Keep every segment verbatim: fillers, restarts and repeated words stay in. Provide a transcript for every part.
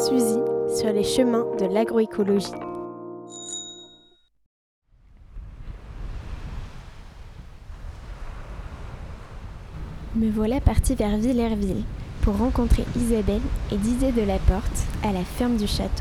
Suzy sur les chemins de l'agroécologie. Me voilà partie vers Villerville pour rencontrer Isabelle et Didier Delaporte à la ferme du château.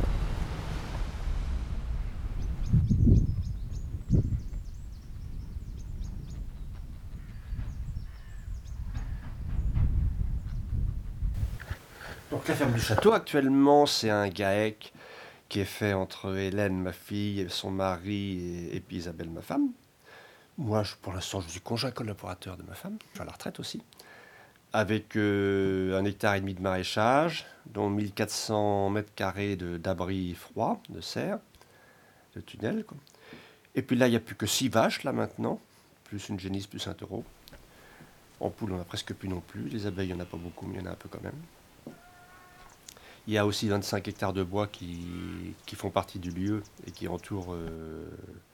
Donc la ferme du château, actuellement, c'est un GAEC qui est fait entre Hélène, ma fille, et son mari, et, et puis Isabelle, ma femme. Moi, je, pour l'instant, je suis conjoint collaborateur de ma femme, je suis à la retraite aussi, avec euh, un hectare et demi de maraîchage, dont mille quatre cents mètres carrés de, d'abri froid, de serre, de tunnel, quoi. Et puis là, il n'y a plus que six vaches, là, maintenant, plus une génisse, plus un taureau. En poule, on n'a presque plus non plus. Les abeilles, il n'y en a pas beaucoup, mais il y en a un peu quand même. Il y a aussi vingt-cinq hectares de bois qui, qui font partie du lieu et qui entourent... Euh,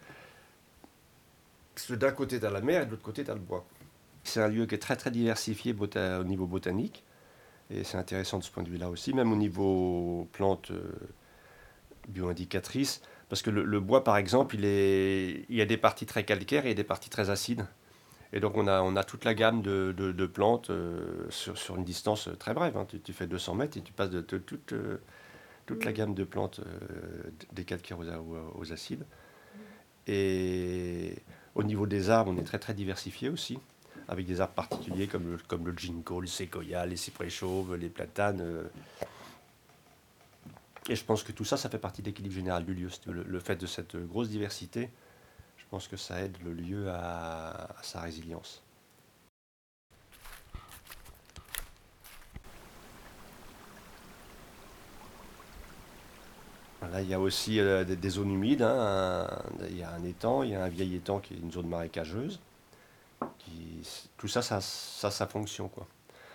parce que d'un côté, tu as la mer et de l'autre côté, tu as le bois. C'est un lieu qui est très très diversifié bota- au niveau botanique. Et c'est intéressant de ce point de vue-là aussi, même au niveau plantes euh, bioindicatrices. Parce que le, le bois, par exemple, il, est, il y a des parties très calcaires et des parties très acides. Et donc on a, on a toute la gamme de, de, de plantes euh, sur, sur une distance très brève. Hein. Tu, tu fais deux cents mètres et tu passes de, de toute, euh, toute la gamme de plantes euh, des calcaires aux, aux, aux acides. Et au niveau des arbres, on est très très diversifié aussi, avec des arbres particuliers comme le, comme le ginkgo, le séquoia, les cyprès chauves, les platanes. Euh. Et je pense que tout ça, ça fait partie de l'équilibre général du lieu. Le, le fait de cette grosse diversité, je pense que ça aide le lieu à, à sa résilience. Là, il y a aussi euh, des, des zones humides. Hein, un- il y a un étang, il y a un vieil étang qui est une zone marécageuse. Qui, tout ça, ça, ça, ça fonction, quoi.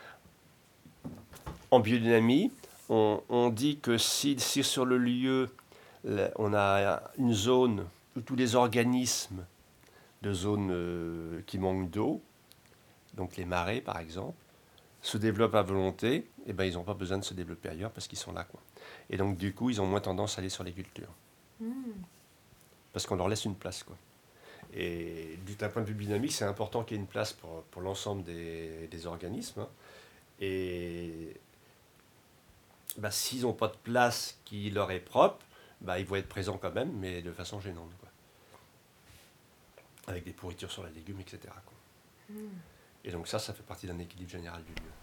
En biodynamie, on, on dit que si, si sur le lieu, là, on a une zone où tous les organismes de zones euh, qui manquent d'eau, donc les marais par exemple, se développent à volonté, et ben ils n'ont pas besoin de se développer ailleurs parce qu'ils sont là, quoi. Et donc du coup, ils ont moins tendance à aller sur les cultures. Mmh. Parce qu'on leur laisse une place, quoi. Et d'un point de vue dynamique, c'est important qu'il y ait une place pour, pour l'ensemble des, des organismes. Hein. Et bah, s'ils n'ont pas de place qui leur est propre, bah, ils vont être présents quand même, mais de façon gênante, quoi. Avec des pourritures sur les légumes, et cetera, quoi. Mm. Et donc ça, ça fait partie d'un équilibre général du lieu.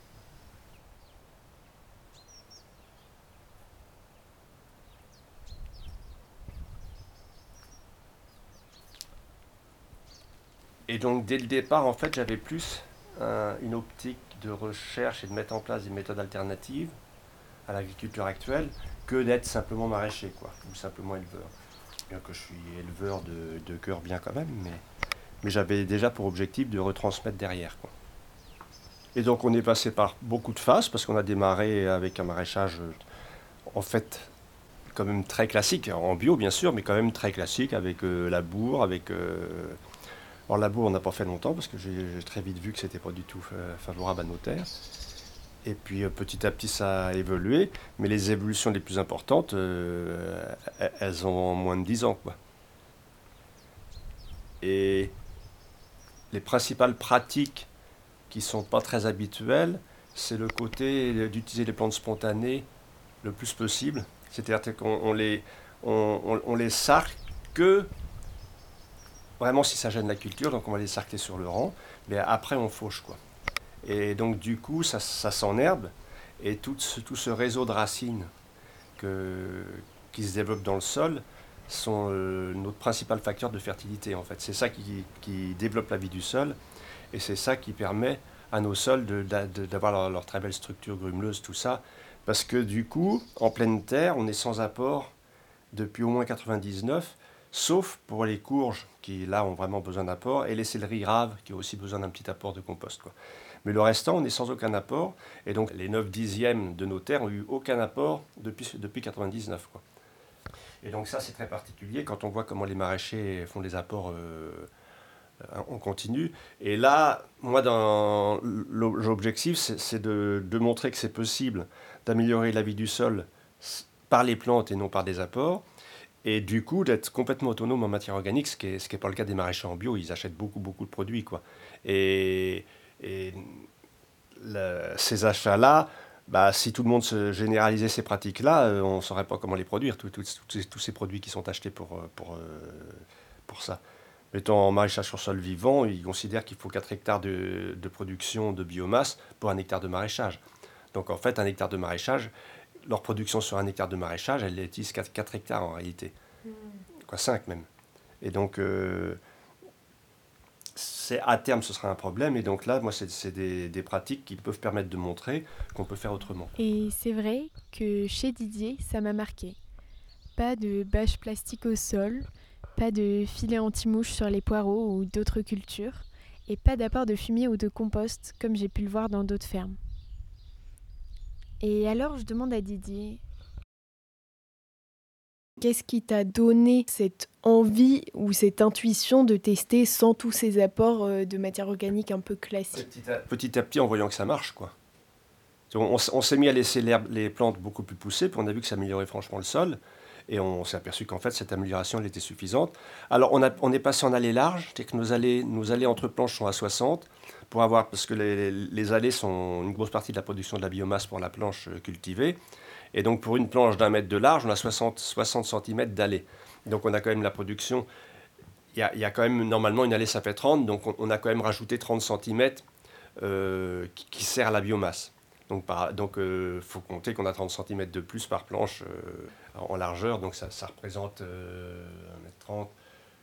Et donc dès le départ, en fait, j'avais plus euh, une optique de recherche et de mettre en place des méthodes alternatives à l'agriculture actuelle que d'être simplement maraîcher, quoi, ou simplement éleveur. Bien que je suis éleveur de, de cœur bien quand même, mais, mais j'avais déjà pour objectif de retransmettre derrière, quoi. Et donc on est passé par beaucoup de phases, parce qu'on a démarré avec un maraîchage, en fait, quand même très classique, en bio bien sûr, mais quand même très classique, avec euh, labour, avec... Euh... Alors labour on n'a pas fait longtemps, parce que j'ai, j'ai très vite vu que c'était pas du tout euh, favorable à nos terres. Et puis euh, petit à petit ça a évolué, mais les évolutions les plus importantes, euh, elles ont moins de dix ans, quoi. Et les principales pratiques qui ne sont pas très habituelles, c'est le côté d'utiliser les plantes spontanées le plus possible. C'est-à-dire qu'on on les, on, on, on les sarque que vraiment si ça gêne la culture, donc on va les sarcler sur le rang, mais après on fauche, quoi. Et donc du coup ça, ça s'enherbe, et tout ce, tout ce réseau de racines que, qui se développe dans le sol sont euh, notre principal facteur de fertilité, en fait. C'est ça qui, qui développe la vie du sol, et c'est ça qui permet à nos sols de, de, d'avoir leur, leur très belle structure grumeleuse, tout ça. Parce que du coup, en pleine terre, on est sans apport depuis au moins quatre-vingt-dix-neuf, sauf pour les courges qui, là, ont vraiment besoin d'apport, et les céleris graves qui ont aussi besoin d'un petit apport de compost, quoi. Mais le restant, on est sans aucun apport, et donc les neuf dixièmes de nos terres n'ont eu aucun apport depuis, depuis quatre-vingt-dix-neuf, quoi. Et donc ça, c'est très particulier quand on voit comment les maraîchers font des apports euh, en continu. Et là, moi, dans l'objectif, c'est, c'est de, de montrer que c'est possible d'améliorer la vie du sol par les plantes et non par des apports. Et du coup, d'être complètement autonome en matière organique, ce qui n'est ce qui est pas le cas des maraîchers en bio, ils achètent beaucoup, beaucoup de produits, quoi. Et, et le- ces achats-là, bah, si tout le monde se généralisait ces pratiques-là, euh, on ne saurait pas comment les produire, tous tous- tous ces, tous ces produits qui sont achetés pour, euh, pour, euh, pour ça. Mettons en maraîchage sur sol vivant, ils considèrent qu'il faut quatre hectares de, de production de biomasse pour un hectare de maraîchage. Donc en fait, un hectare de maraîchage, leur production sur un hectare de maraîchage, elle utilise quatre hectares en réalité. Quoi, cinq même. Et donc, euh, c'est, à terme, ce sera un problème. Et donc là, moi, c'est, c'est des, des pratiques qui peuvent permettre de montrer qu'on peut faire autrement. Et c'est vrai que chez Didier, ça m'a marqué. Pas de bâche plastique au sol, pas de filet anti-mouche sur les poireaux ou d'autres cultures, et pas d'apport de fumier ou de compost comme j'ai pu le voir dans d'autres fermes. Et alors je demande à Didier, qu'est-ce qui t'a donné cette envie ou cette intuition de tester sans tous ces apports euh, de matière organique un peu classiques? Petit à, petit à petit, en voyant que ça marche, quoi. On, on s- on s'est mis à laisser l'herbe- les plantes beaucoup plus pousser, puis on a vu que ça améliorait franchement le sol. Et on s'est aperçu qu'en fait, cette amélioration, elle était suffisante. Alors, on, a- on est passé en allées larges, c'est-à-dire que nos allées, nos allées entre planches sont à soixante, pour avoir, parce que les, les allées sont une grosse partie de la production de la biomasse pour la planche euh, cultivée. Et donc, pour une planche d'un mètre de large, on a soixante, soixante centimètres d'allée. Donc, on a quand même la production. Il y a, il y a quand même, normalement, une allée, ça fait trente, donc on, on a quand même rajouté trente centimètres euh, qui, qui sert à la biomasse. Donc, il donc, euh, faut compter qu'on a trente centimètres de plus par planche euh, en largeur, donc ça, ça représente euh, un mètre trente.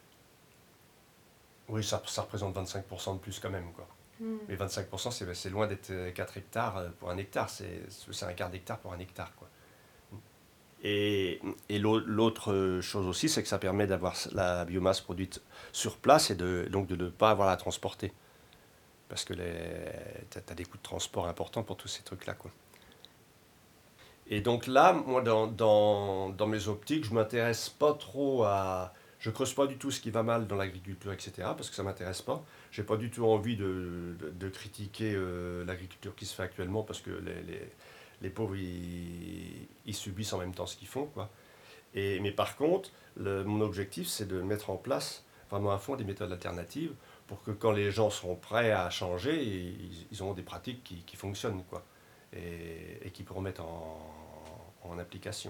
Oui, ça, ça représente vingt-cinq pour cent de plus quand même, quoi. Mm. Mais vingt-cinq pour cent, c'est, c'est loin d'être quatre hectares pour un hectare, c'est, c'est un quart d'hectare pour un hectare, quoi. Et, et l'autre chose aussi, c'est que ça permet d'avoir la biomasse produite sur place et de, donc de ne pas avoir à la transporter. Parce que tu as des coûts de transport importants pour tous ces trucs-là, quoi. Et donc là, moi, dans, dans, dans mes optiques, je ne m'intéresse pas trop à... Je creuse pas du tout ce qui va mal dans l'agriculture, et cetera, parce que ça ne m'intéresse pas. Je n'ai pas du tout envie de, de, de critiquer euh, l'agriculture qui se fait actuellement, parce que les, les, les pauvres, ils, ils subissent en même temps ce qu'ils font, quoi. Et, mais par contre, le, mon objectif, c'est de mettre en place vraiment à fond des méthodes alternatives pour que quand les gens seront prêts à changer, ils, ils auront des pratiques qui, qui fonctionnent, quoi, et, et qui pourront mettre en, en application.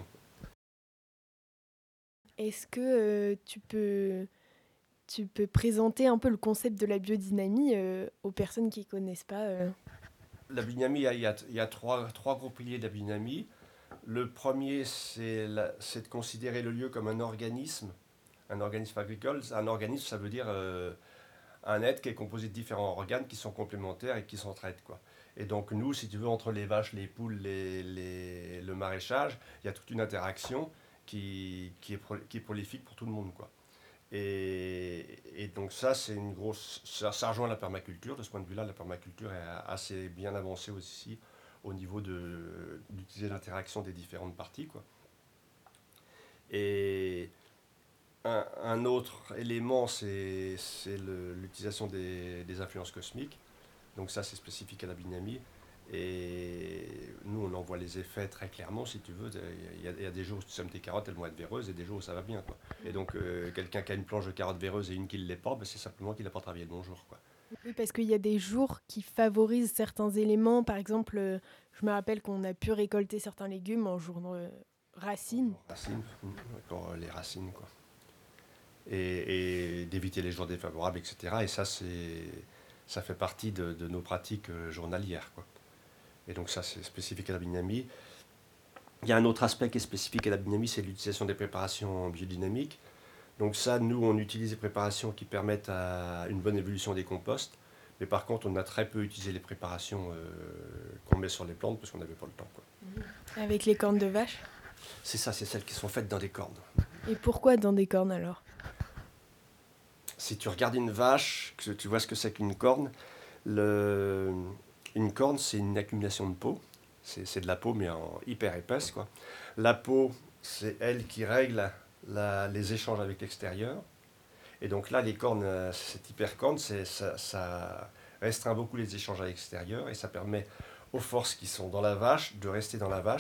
Est-ce que euh, tu peux, tu peux présenter un peu le concept de la biodynamie euh, aux personnes qui ne connaissent pas euh... La biodynamie, il y a, il y a, il y a trois, trois gros piliers de la biodynamie. Le premier, c'est, la, c'est de considérer le lieu comme un organisme, un organisme agricole. Un organisme, ça veut dire euh, un être qui est composé de différents organes qui sont complémentaires et qui s'entraident, quoi. Et donc nous, si tu veux, entre les vaches, les poules, les, les, le maraîchage, il y a toute une interaction qui, qui, est, pro, qui est prolifique pour tout le monde, quoi. Et, et donc ça, c'est une grosse... Ça, ça rejoint la permaculture. De ce point de vue-là, la permaculture est assez bien avancée aussi au niveau de, d'utiliser l'interaction des différentes parties, quoi. Et un, un autre élément, c'est, c'est le, l'utilisation des, des influences cosmiques. Donc ça, c'est spécifique à la biodynamie. Et nous, on en voit les effets très clairement, si tu veux. Il y a, il y a des jours où tu sèmes tes carottes, elles vont être véreuses, et des jours où ça va bien, quoi. Et donc, euh, quelqu'un qui a une planche de carottes véreuses et une qui ne l'est pas, ben c'est simplement qu'il n'a pas travaillé le bon jour, quoi. Oui, parce qu'il y a des jours qui favorisent certains éléments. Par exemple, euh, je me rappelle qu'on a pu récolter certains légumes en jour euh, racines. Racines, pour les racines, quoi. Et, et d'éviter les jours défavorables, et cetera. Et ça, c'est, ça fait partie de, de nos pratiques journalières, quoi. Et donc ça, c'est spécifique à la biodynamie. Il y a un autre aspect qui est spécifique à la biodynamie, c'est l'utilisation des préparations biodynamiques. Donc ça, nous, on utilise des préparations qui permettent à une bonne évolution des composts. Mais par contre, on a très peu utilisé les préparations euh, qu'on met sur les plantes parce qu'on n'avait pas le temps, quoi. Avec les cornes de vache? C'est ça, c'est celles qui sont faites dans des cornes. Et pourquoi dans des cornes alors? Si tu regardes une vache, que tu vois ce que c'est qu'une corne, le... une corne, c'est une accumulation de peau. C'est, c'est de la peau, mais en hyper épaisse, quoi. La peau, c'est elle qui règle la, les échanges avec l'extérieur. Et donc là, les cornes, cette hypercorne, c'est, ça, ça restreint beaucoup les échanges à l'extérieur et ça permet aux forces qui sont dans la vache de rester dans la vache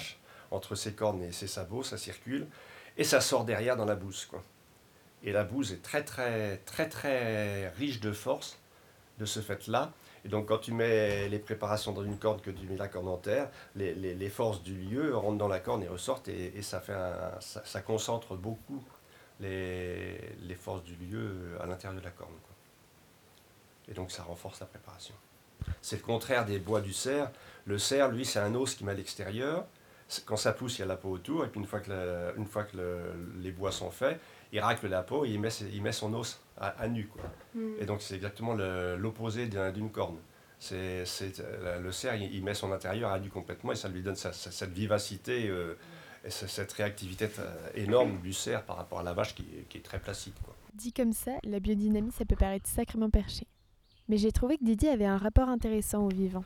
entre ses cornes et ses sabots, ça circule, et ça sort derrière dans la bouse, quoi. Et la bouse est très très très très riche de force de ce fait-là. Et donc quand tu mets les préparations dans une corne, que tu mets la corne en terre, les, les, les forces du lieu rentrent dans la corne et ressortent, et, et ça, fait un, ça, ça concentre beaucoup les, les forces du lieu à l'intérieur de la corne, quoi. Et donc ça renforce la préparation. C'est le contraire des bois du cerf. Le cerf, lui, c'est un os qui met à l'extérieur. Quand ça pousse, il y a la peau autour, et puis une fois que, le, une fois que le, les bois sont faits, il racle la peau et il met, il met son os à, à nu, quoi. Mm. Et donc c'est exactement le, l'opposé d'un, d'une corne. C'est, c'est, le cerf, il, il met son intérieur à nu complètement, et ça lui donne sa, sa, cette vivacité euh, et cette réactivité énorme du cerf par rapport à la vache qui, qui est très placide, quoi. Dit comme ça, la biodynamie, ça peut paraître sacrément perché. Mais j'ai trouvé que Didier avait un rapport intéressant au vivant.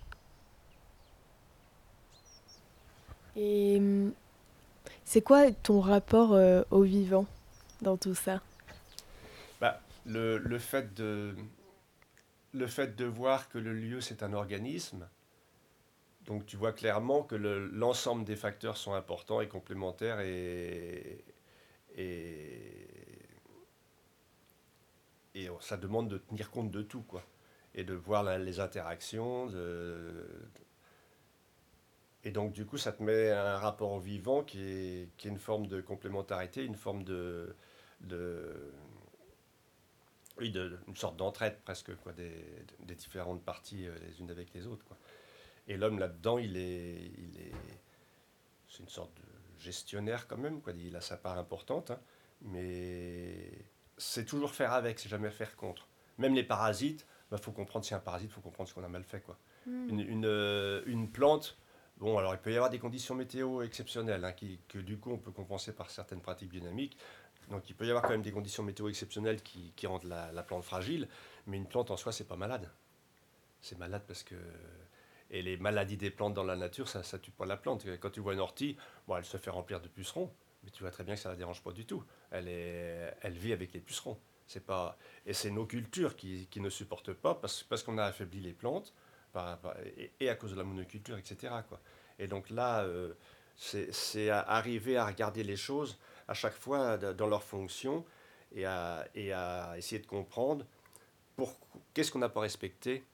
Et c'est quoi ton rapport euh, au vivant dans tout ça? Bah, le, le, fait de, le fait de voir que le lieu, c'est un organisme, donc tu vois clairement que le, l'ensemble des facteurs sont importants et complémentaires, et, et, et ça demande de tenir compte de tout, quoi. Et de voir la, les interactions, de, et donc, du coup, ça te met un rapport au vivant qui est, qui est une forme de complémentarité, une forme de... de oui, de, une sorte d'entraide presque, quoi, des, des différentes parties euh, les unes avec les autres, quoi. Et l'homme, là-dedans, il est, il est... C'est une sorte de gestionnaire, quand même, quoi. Il a sa part importante, hein, mais c'est toujours faire avec, c'est jamais faire contre. Même les parasites, il bah, faut comprendre si un parasite, il faut comprendre ce qu'on a mal fait, quoi. Mmh. Une, une, une plante... Bon, alors il peut y avoir des conditions météo exceptionnelles, hein, qui, que du coup on peut compenser par certaines pratiques dynamiques. Donc il peut y avoir quand même des conditions météo exceptionnelles qui, qui rendent la, la plante fragile, mais une plante en soi, c'est pas malade. C'est malade parce que... Et les maladies des plantes dans la nature, ça ne tue pas la plante. Quand tu vois une ortie, bon, elle se fait remplir de pucerons, mais tu vois très bien que ça ne la dérange pas du tout. Elle, est, elle vit avec les pucerons. C'est pas... Et c'est nos cultures qui, qui ne supportent pas, parce, parce qu'on a affaibli les plantes, Par, par, et, et à cause de la monoculture, et cetera, quoi. Et donc là, euh, c'est, c'est à arriver à regarder les choses à chaque fois dans leur fonction, et à, et à essayer de comprendre pour, qu'est-ce qu'on n'a pas respecté,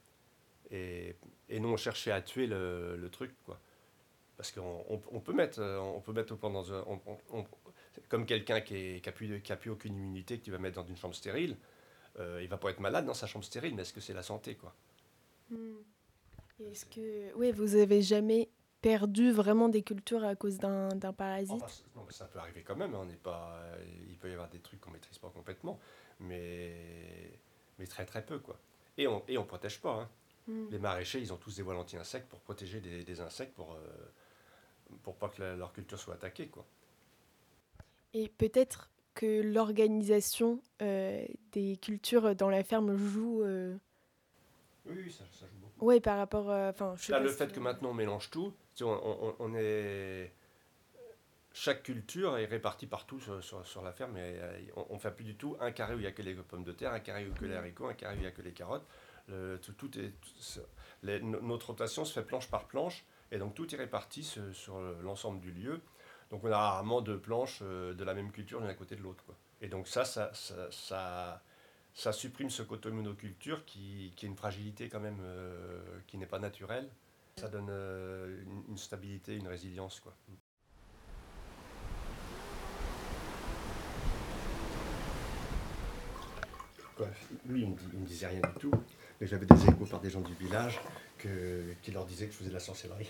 et, et non chercher à tuer le, le truc, quoi. Parce qu'on on, on peut mettre, on peut mettre au point dans un, on, on, on, comme quelqu'un qui n'a plus, qui a plus aucune immunité, que tu vas mettre dans une chambre stérile, euh, il va pas être malade dans sa chambre stérile, mais est-ce que c'est la santé, quoi? Mmh. Est-ce que, oui, vous avez jamais perdu vraiment des cultures à cause d'un, d'un parasite? Enfin, non, ça peut arriver quand même. Hein, on n'est pas, il peut y avoir des trucs qu'on maîtrise pas complètement, mais, mais très très peu, quoi. Et on et on protège pas. Hein. Mmh. Les maraîchers, ils ont tous des voiles anti-insectes pour protéger des, des insectes, pour euh, pour pas que la, leur culture soit attaquée, quoi. Et peut-être que l'organisation euh, des cultures dans la ferme joue. Euh... Oui, oui, ça, ça joue beaucoup. Oui, par rapport. Enfin, euh, je sais Là, pas le si fait que maintenant on mélange tout, on, on, on est. Chaque culture est répartie partout sur, sur, sur la ferme, et on ne fait plus du tout un carré où il n'y a que les pommes de terre, un carré où il n'y a que les haricots, un carré où il n'y a que les carottes. Le, tout, tout est, tout, les, notre rotation se fait planche par planche, et donc tout est réparti sur, sur l'ensemble du lieu. Donc on a rarement deux planches de la même culture l'une à côté de l'autre, quoi. Et donc ça, ça, ça, ça, ça supprime ce côté monoculture qui, qui est une fragilité quand même, euh, qui n'est pas naturelle. Ça donne euh, une, une stabilité, une résilience, quoi. Lui, il ne me, me disait rien du tout, mais j'avais des échos par des gens du village que, qui leur disaient que je faisais de la sorcellerie.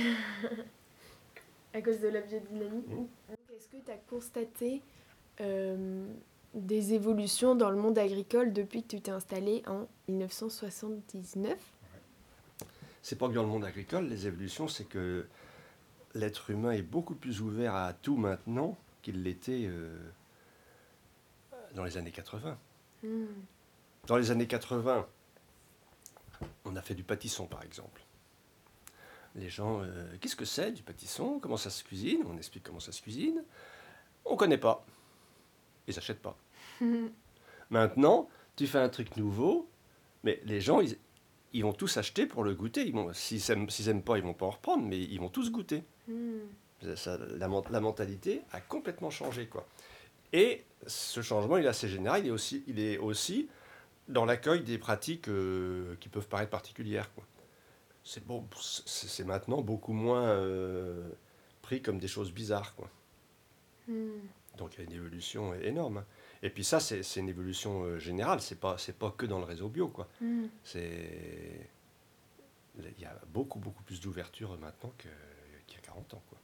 À cause de la biodynamie. Mmh. Est-ce que tu as constaté euh, des évolutions dans le monde agricole depuis que tu t'es installé en dix-neuf cent soixante-dix-neuf? Ouais. C'est pas que dans le monde agricole, les évolutions, c'est que l'être humain est beaucoup plus ouvert à tout maintenant qu'il l'était euh, dans les années quatre-vingts. Mmh. Dans les années quatre-vingts, on a fait du pâtisson, par exemple. Les gens, euh, qu'est-ce que c'est du pâtisson? Comment ça se cuisine? On explique comment ça se cuisine. On ne connaît pas. Ils n'achètent pas. Mmh. Maintenant, tu fais un truc nouveau, mais les gens, ils, ils vont tous acheter pour le goûter. Ils vont, s'ils n'aiment s'ils aiment pas, ils vont pas en reprendre, mais ils vont tous goûter. Mm. Ça, la, la mentalité a complètement changé, quoi. Et ce changement, il est assez général. Il est aussi, il est aussi dans l'accueil des pratiques euh, qui peuvent paraître particulières, quoi. C'est, bon, c'est, c'est maintenant beaucoup moins euh, pris comme des choses bizarres, quoi. Mm. Donc il y a une évolution énorme, hein. Et puis ça, c'est, c'est une évolution euh, générale. C'est pas, c'est pas que dans le réseau bio, quoi. Mm. C'est, il y a beaucoup, beaucoup plus d'ouverture maintenant que, qu'il y a quarante ans, quoi.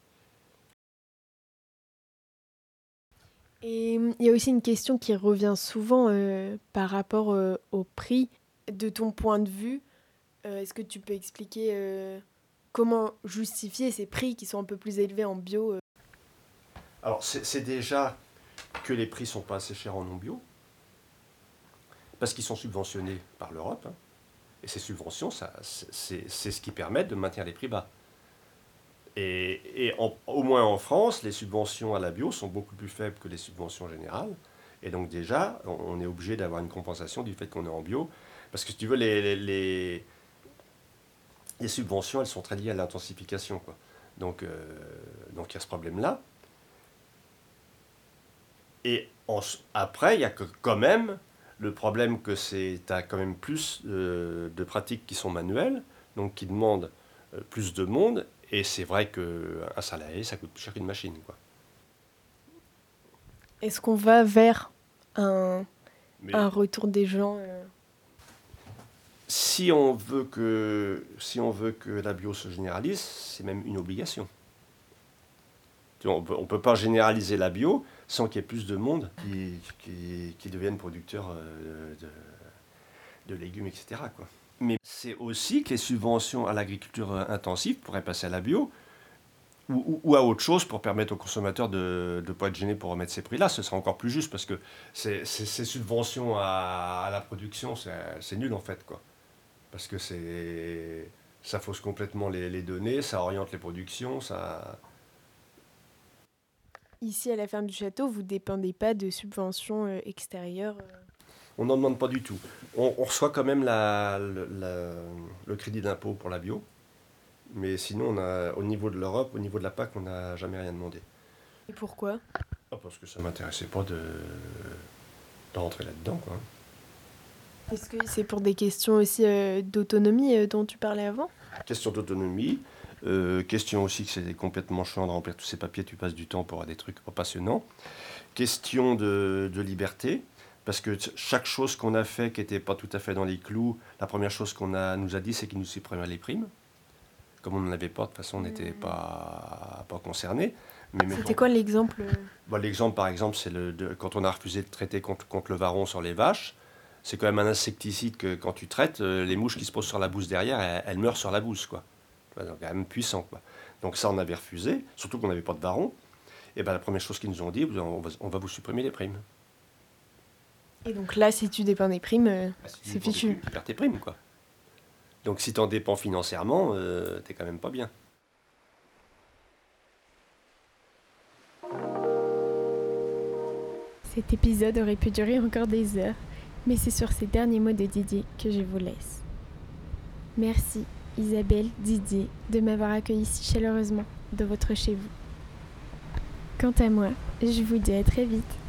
Et il y a aussi une question qui revient souvent euh, par rapport euh, au prix. De ton point de vue, euh, est-ce que tu peux expliquer euh, comment justifier ces prix qui sont un peu plus élevés en bio euh Alors, c'est, c'est déjà que les prix ne sont pas assez chers en non bio, parce qu'ils sont subventionnés par l'Europe, hein. Et ces subventions, ça, c'est, c'est, c'est ce qui permet de maintenir les prix bas. Et, et en, au moins en France, les subventions à la bio sont beaucoup plus faibles que les subventions générales. Et donc déjà, on, on est obligé d'avoir une compensation du fait qu'on est en bio. Parce que si tu veux, les, les, les, les subventions, elles sont très liées à l'intensification, quoi. Donc, euh, donc il y a ce problème-là. Et en, après, il y a que, quand même le problème que c'est, tu as quand même plus de, de pratiques qui sont manuelles, donc qui demandent plus de monde. Et c'est vrai qu'un salarié, ça coûte plus cher qu'une machine, quoi. Est-ce qu'on va vers un, Mais un retour des gens euh... si on veut que, si on veut que la bio se généralise, c'est même une obligation. On peut, ne peut pas généraliser la bio sans qu'il y ait plus de monde qui, qui, qui deviennent producteurs de, de, de légumes, et cetera, quoi. Mais c'est aussi que les subventions à l'agriculture intensive pourraient passer à la bio ou, ou, ou à autre chose pour permettre aux consommateurs de ne pas être gênés pour remettre ces prix-là. Ce sera encore plus juste parce que c'est, c'est, ces subventions à, à la production, c'est, c'est nul en fait, quoi. Parce que c'est, ça fausse complètement les, les données, ça oriente les productions, ça... Ici, à la ferme du château, vous ne dépendez pas de subventions euh, extérieures euh... On n'en demande pas du tout. On, on reçoit quand même la, la, le crédit d'impôt pour la bio. Mais sinon, on a, au niveau de l'Europe, au niveau de la P A C, on n'a jamais rien demandé. Et pourquoi ? Ah, parce que ça ne m'intéressait pas de, de rentrer là-dedans, quoi. Est-ce que c'est pour des questions aussi euh, d'autonomie euh, dont tu parlais avant ? Question d'autonomie. Euh, question aussi que c'est complètement chiant de remplir tous ces papiers. Tu passes du temps pour avoir des trucs pas passionnants. Question de, de liberté. Parce que chaque chose qu'on a fait qui n'était pas tout à fait dans les clous, la première chose qu'on a, nous a dit, c'est qu'il nous supprimerait les primes. Comme on n'en avait pas, de toute façon, on n'était pas, pas concernés. Mais C'était maintenant, quoi l'exemple ? bon, l'exemple, par exemple, c'est le, de, quand on a refusé de traiter contre, contre le varroa sur les vaches. C'est quand même un insecticide que quand tu traites, les mouches qui se posent sur la bouse derrière, elles, elles meurent sur la bouse, quoi. Donc, quand même puissant, quoi. Donc ça, on avait refusé, surtout qu'on n'avait pas de varroa. Et ben la première chose qu'ils nous ont dit, on va, on va vous supprimer les primes. Et donc là, si tu dépends des primes, euh, Bah, si c'est tu fichu. Tu perds tes primes, quoi. Donc si tu en dépends financièrement, euh, t'es quand même pas bien. Cet épisode aurait pu durer encore des heures, mais c'est sur ces derniers mots de Didier que je vous laisse. Merci Isabelle, Didier, de m'avoir accueilli si chaleureusement dans votre chez vous. Quant à moi, je vous dis à très vite.